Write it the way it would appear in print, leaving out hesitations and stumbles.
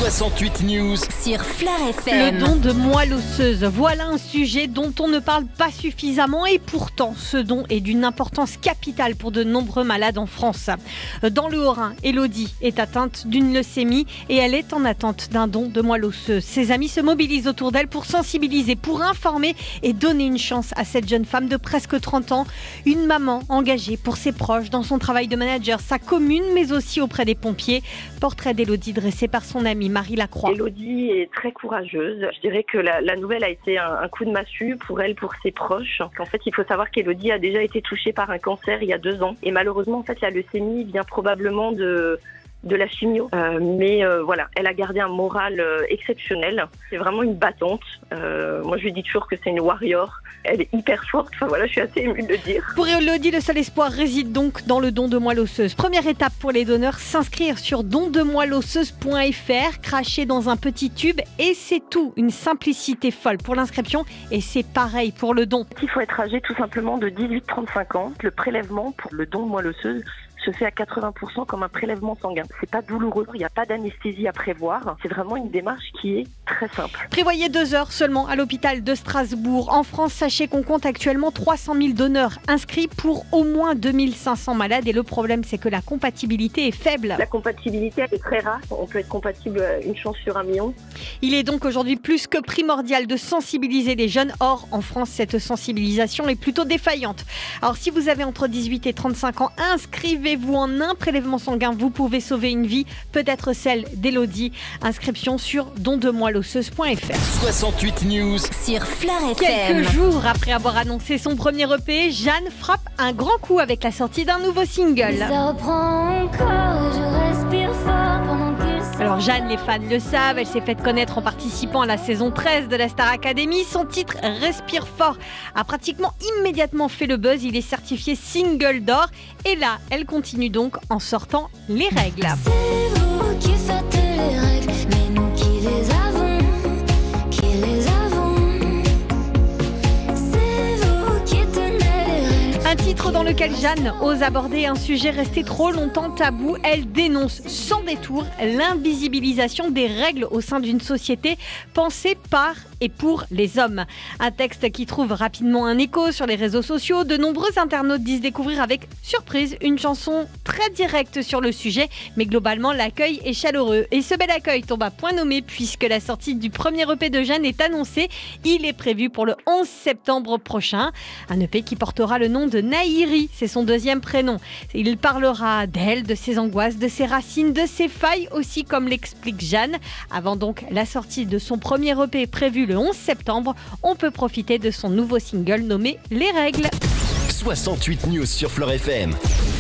68 News sur Fleur FM. Le don de moelle osseuse, voilà un sujet dont on ne parle pas suffisamment et pourtant ce don est d'une importance capitale pour de nombreux malades en France. Dans le Haut-Rhin, Elodie est atteinte d'une leucémie et elle est en attente d'un don de moelle osseuse. Ses amis se mobilisent autour d'elle pour sensibiliser, pour informer et donner une chance à cette jeune femme de presque 30 ans. Une maman engagée pour ses proches dans son travail de manager, sa commune mais aussi auprès des pompiers. Portrait d'Elodie dressé par son amie Marie Lacroix. Elodie est très courageuse. Je dirais que la nouvelle a été un coup de massue pour elle, pour ses proches. En fait, il faut savoir qu'Elodie a déjà été touchée par un cancer il y a 2 ans. Et malheureusement, en fait, la leucémie vient probablement de la chimio. Mais voilà, elle a gardé un moral exceptionnel. C'est vraiment une battante. Moi, je lui dis toujours que c'est une warrior. Elle est hyper forte. Enfin voilà, je suis assez émue de le dire. Pour Elodie, le seul espoir réside donc dans le don de moelle osseuse. Première étape pour les donneurs, s'inscrire sur dondemoelleosseuse.fr, cracher dans un petit tube et c'est tout. Une simplicité folle pour l'inscription et c'est pareil pour le don. Il faut être âgé tout simplement de 18-35 ans. Le prélèvement pour le don de moelle osseuse se fait à 80% comme un prélèvement sanguin. C'est pas douloureux, il n'y a pas d'anesthésie à prévoir. C'est vraiment une démarche qui est très simple. Prévoyez 2 heures seulement à l'hôpital de Strasbourg. En France, sachez qu'on compte actuellement 300 000 donneurs inscrits pour au moins 2500 malades. Et le problème, c'est que la compatibilité est faible. La compatibilité est très rare. On peut être compatible une chance sur 1 million. Il est donc aujourd'hui plus que primordial de sensibiliser les jeunes. Or, en France, cette sensibilisation est plutôt défaillante. Alors, si vous avez entre 18 et 35 ans, inscrivez-vous en un prélèvement sanguin, vous pouvez sauver une vie, peut-être celle d'Elodie. Inscription sur dondemoelleosseuse.fr. 68 News sur Fleur FM. Quelques jours après avoir annoncé son premier EP, Jeanne frappe un grand coup avec la sortie d'un nouveau single. Ça reprend encore, je respire fort pendant qu'il Alors Jeanne, les fans le savent, elle s'est fait connaître en participant à la saison 13 de la Star Academy. Son titre Respire fort a pratiquement immédiatement fait le buzz. Il est certifié single d'or. Et là, elle continue donc en sortant Les Règles. C'est vous qui faites les règles, mais nous qui les avons, c'est vous qui tenez les règles. Un titre dans lequel Jeanne ose aborder un sujet resté trop longtemps tabou. Elle dénonce sans détour l'invisibilisation des règles au sein d'une société pensée par et pour les hommes. Un texte qui trouve rapidement un écho sur les réseaux sociaux. De nombreux internautes disent découvrir avec surprise une chanson très directe sur le sujet, mais globalement l'accueil est chaleureux. Et ce bel accueil tombe à point nommé puisque la sortie du premier EP de Jeanne est annoncée. Il est prévu pour le 11 septembre prochain. Un EP qui portera le nom de Nahiri, c'est son 2e prénom. Il parlera d'elle, de ses angoisses, de ses racines, de ses failles aussi, comme l'explique Jeanne. Avant donc la sortie de son premier EP prévu le 11 septembre, on peut profiter de son nouveau single nommé Les Règles. 68 News sur Fleur FM.